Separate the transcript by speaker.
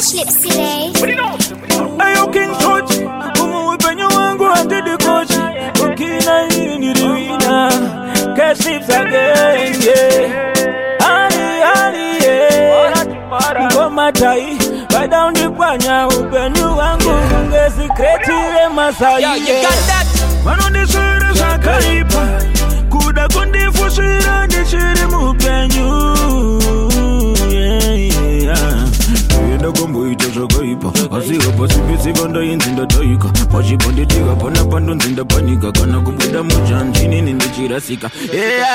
Speaker 1: Ayo King Coach, umupenyo wangu ante the coach. Ukina ini ruina, keep again, yeah. Ali, yeah. Ngoma tai, buy down the panya. Upenyo wangu, ngezi kretire masai.
Speaker 2: Yeah, you got that.
Speaker 1: Mano de sura sakaipa, kuda kundi fushira de shiri mupenyo. Gombo itazakaipa asiga pasipisi banda inzinda taika machibondi tiga pana pando nzinda panika kana kubuda mujanjini nindichirasika